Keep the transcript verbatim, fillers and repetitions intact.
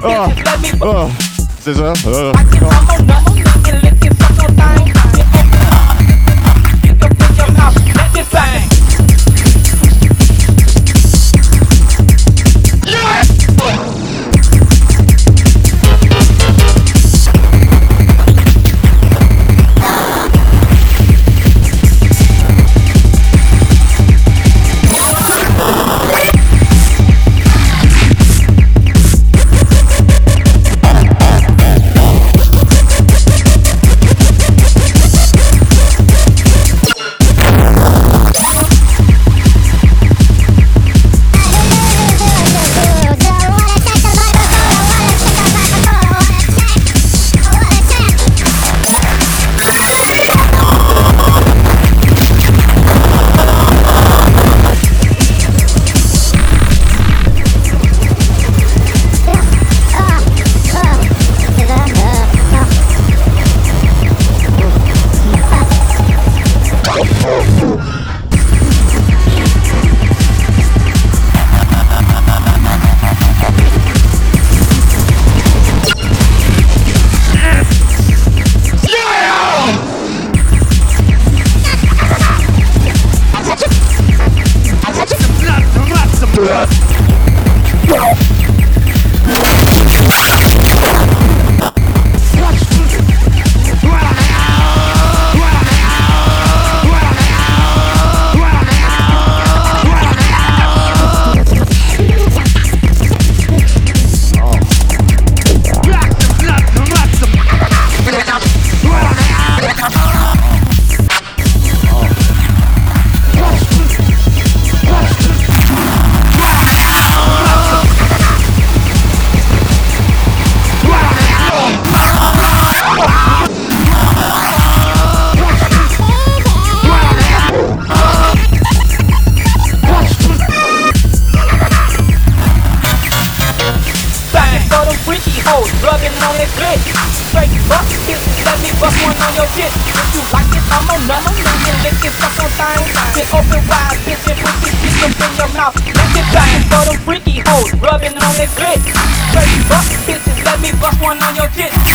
bitches, let me fuck. Oh, c'est ça. Oh. I get some more nuts and lick it fuck on thing. Get up in your mouth, let it bang. Rubbing on that clit, straight buck kisses, let me buck one on your shit. If you like it, I'm on none of them, and lick it fuck on thing. Get open wide, bitch, and put this shit up in your mouth. Lick it back for them freaky hoes, rubbing on that clit, straight buck kisses, let me buck one on your shit.